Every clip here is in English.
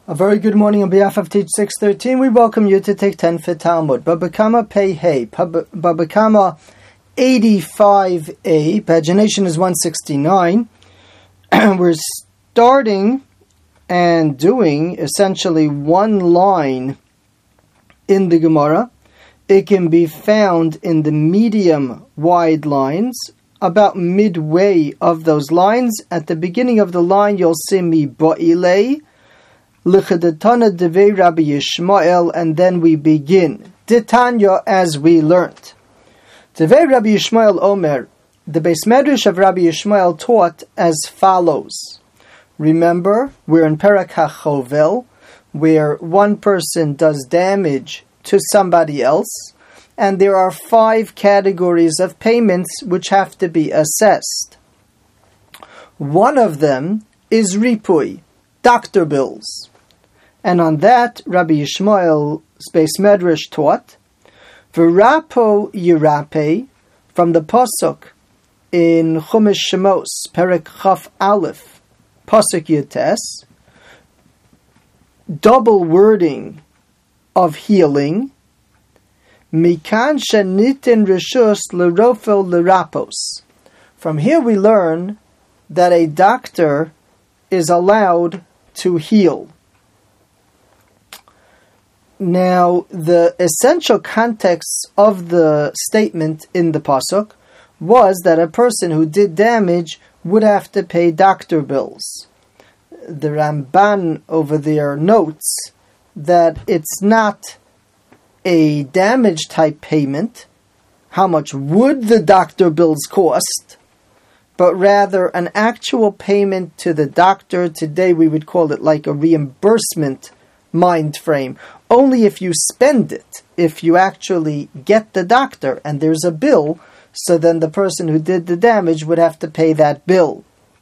A very good morning on behalf of Teach 613. We welcome you to take 10 for Talmud. Baba Kama Pei Hey, Baba Kama 85a, pagination is 169. We're starting and doing essentially one line in the Gemara. It can be found in the medium wide lines, about midway of those lines. At the beginning of the line, you'll see mi ba'ilei, L'chadetana devei Rabbi Yishmael, and then we begin. Ditanya, as we learnt. Devei Rabbi Yishmael Omer, the Beis Medrash of Rabbi Yishmael taught as follows. Remember, we're in Perek HaChovel, where one person does damage to somebody else, and there are 5 categories of payments which have to be assessed. One of them is ripui, doctor bills. And on that, Rabbi Yishmael's Beis Medrash taught, V'rapo yirape, from the Pasuk in Chumash Shemos, Perek Chaf Aleph, Pasuk Yutes, double wording of healing, Mikan shenitin reshus l'rofel l'rapos. From here we learn that a doctor is allowed to heal. Now, the essential context of the statement in the Pasuk was that a person who did damage would have to pay doctor bills. The Ramban over there notes that it's not a damage type payment, how much would the doctor bills cost, but rather an actual payment to the doctor. Today we would call it like a reimbursement mind frame. Only if you spend it, if you actually get the doctor and there's a bill, so then the person who did the damage would have to pay that bill.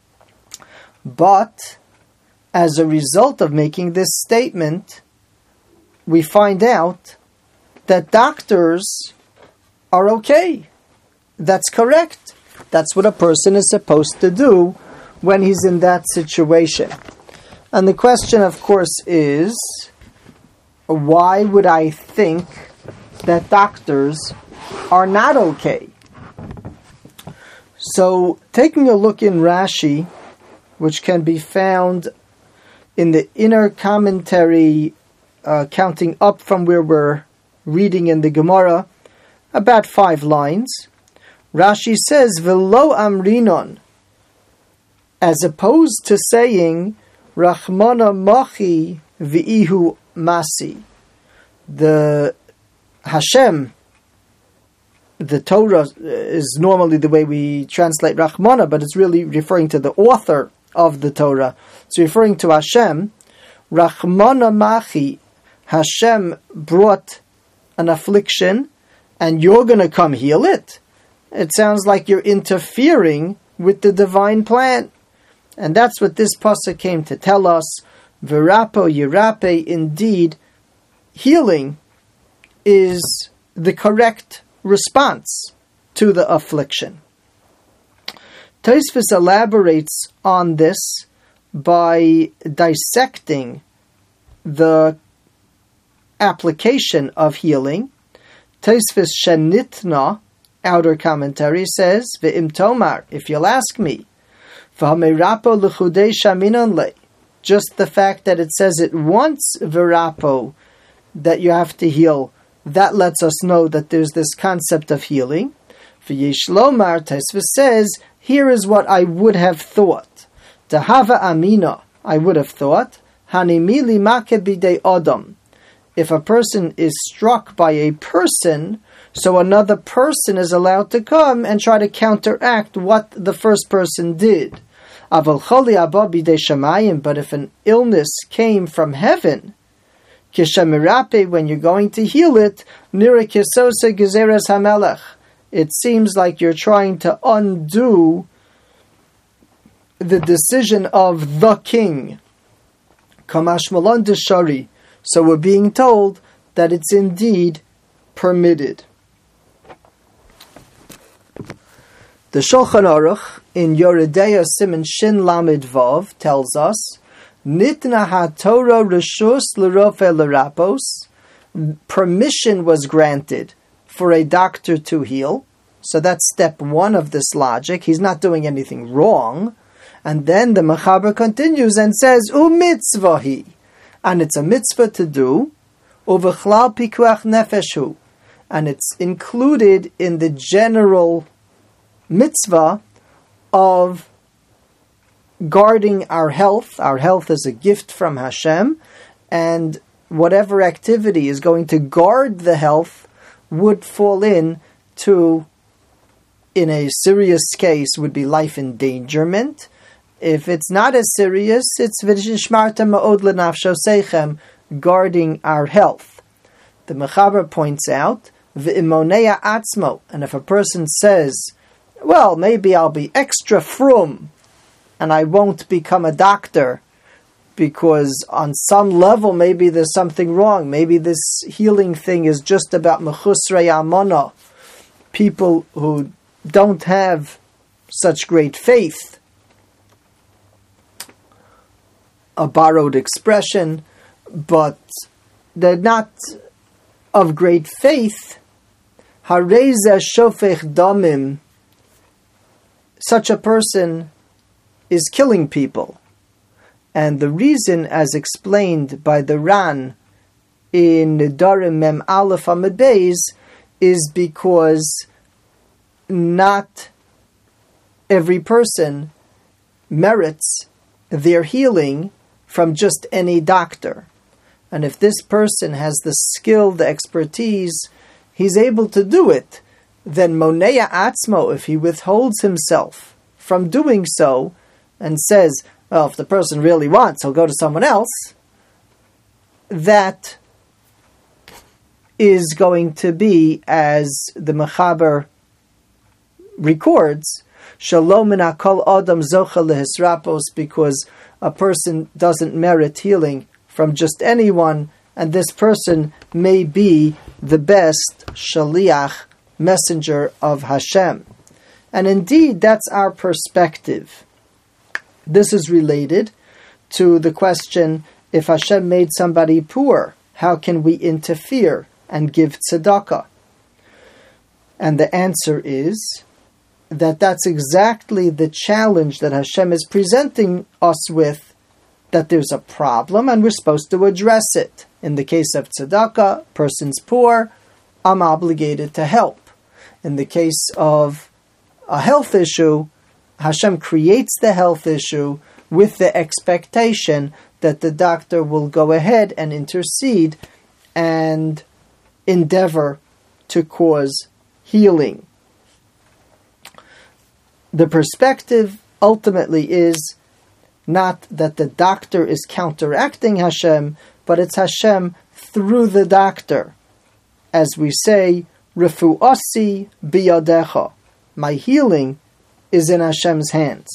But as a result of making this statement, we find out that doctors are okay. That's correct. That's what a person is supposed to do when he's in that situation. And the question, of course, is, why would I think that doctors are not okay? So, taking a look in Rashi, which can be found in the inner commentary, counting up from where we're reading in the Gemara, about 5 lines, Rashi says, V'lo amrinon, as opposed to saying, Rachmana machi v'ihu masi. The Hashem, the Torah is normally the way we translate Rachmana, but it's really referring to the author of the Torah. It's referring to Hashem. Rachmana machi, Hashem brought an affliction, and you're going to come heal it? It sounds like you're interfering with the divine plan. And that's what this pasuk came to tell us. V'rapo yirape, indeed, healing is the correct response to the affliction. Tosfos elaborates on this by dissecting the application of healing. Tosfos Shenitna, outer commentary, says, V'im tomar, if you'll ask me, V'hamerapo l'chudei shaminon le, just the fact that it says it once, v'rapo, that you have to heal, that lets us know that there's this concept of healing. V'yesh lomar, Tosfos says, here is what I would have thought. Dahava amina, I would have thought, hanimili make bidei odom, if a person is struck by a person, so another person is allowed to come and try to counteract what the first person did. But if an illness came from heaven, when you're going to heal it, it seems like you're trying to undo the decision of the king. So we're being told that it's indeed permitted. The Shulchan Aruch in Yoredeya Siman Shin Lamed Vav tells us Nitna haTorah reshus l'rofe l'rapos. Permission was granted for a doctor to heal. So that's step one of this logic. He's not doing anything wrong. And then the Mechaber continues and says, u'mitzvahi. And it's a mitzvah to do. Uvechlal pikuach nefeshu. And it's included in the general mitzvah of guarding our health. Our health is a gift from Hashem, and whatever activity is going to guard the health would fall in a serious case, would be life endangerment. If it's not as serious, it's v'shishmarta ma'od l'nafsho seichem, guarding our health. The Mechaber points out, v'imonea atzmo, and if a person says, well, maybe I'll be extra frum, and I won't become a doctor, because on some level maybe there's something wrong. Maybe this healing thing is just about mechusrei amona, people who don't have such great faith. A borrowed expression, but they're not of great faith. Hareza shofech damim, such a person is killing people. And the reason, as explained by the Ran in Nedarim Mem Aleph Amud Beis, is because not every person merits their healing from just any doctor. And if this person has the skill, the expertise, he's able to do it, then Monea Atzmo, if he withholds himself from doing so, and says, well, if the person really wants, he'll go to someone else, that is going to be, as the Mechaber records, Shalom min hakol adam zocha lehisrapos, because a person doesn't merit healing from just anyone, and this person may be the best shaliach, messenger of Hashem. And indeed, that's our perspective. This is related to the question, if Hashem made somebody poor, how can we interfere and give tzedakah? And the answer is that that's exactly the challenge that Hashem is presenting us with, that there's a problem and we're supposed to address it. In the case of tzedakah, person's poor, I'm obligated to help. In the case of a health issue, Hashem creates the health issue with the expectation that the doctor will go ahead and intercede and endeavor to cause healing. The perspective ultimately is not that the doctor is counteracting Hashem, but it's Hashem through the doctor. As we say, Refu'asi biyadecha, my healing is in Hashem's hands.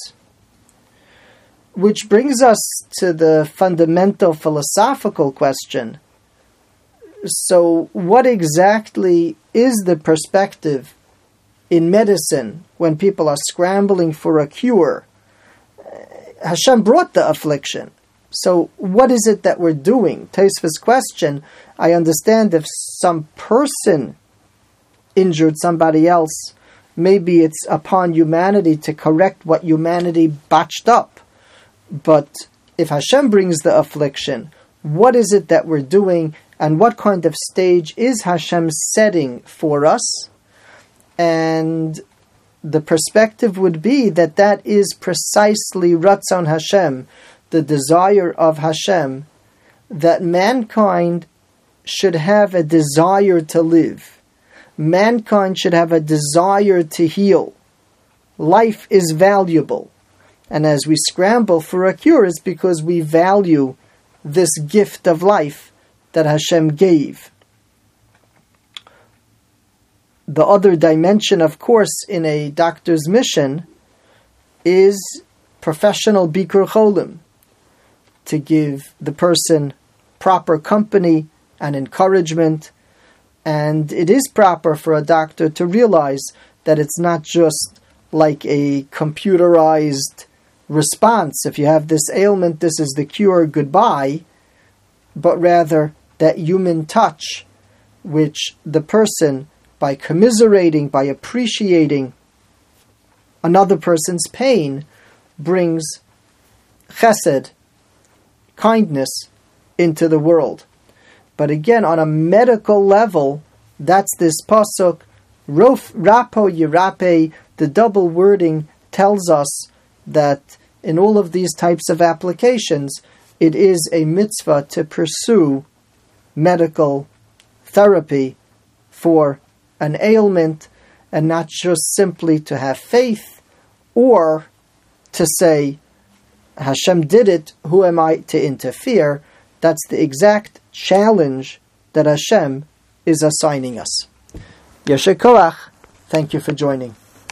Which brings us to the fundamental philosophical question. So what exactly is the perspective in medicine when people are scrambling for a cure? Hashem brought the affliction. So what is it that we're doing? Tosfos question, I understand if some person injured somebody else, maybe it's upon humanity to correct what humanity botched up. But if Hashem brings the affliction, what is it that we're doing, and what kind of stage is Hashem setting for us? And the perspective would be that that is precisely Ratzon Hashem, the desire of Hashem, that mankind should have a desire to live. Mankind should have a desire to heal. Life is valuable. And as we scramble for a cure, it's because we value this gift of life that Hashem gave. The other dimension, of course, in a doctor's mission is professional bikur cholim, to give the person proper company and encouragement. And it is proper for a doctor to realize that it's not just like a computerized response. If you have this ailment, this is the cure, goodbye, but rather that human touch, which the person, by commiserating, by appreciating another person's pain, brings chesed, kindness, into the world. But again, on a medical level, that's this pasuk, Rapo Yirape. The double wording tells us that in all of these types of applications, it is a mitzvah to pursue medical therapy for an ailment, and not just simply to have faith or to say, Hashem did it, who am I to interfere? That's the exact challenge that Hashem is assigning us. Yesher Koach, thank you for joining.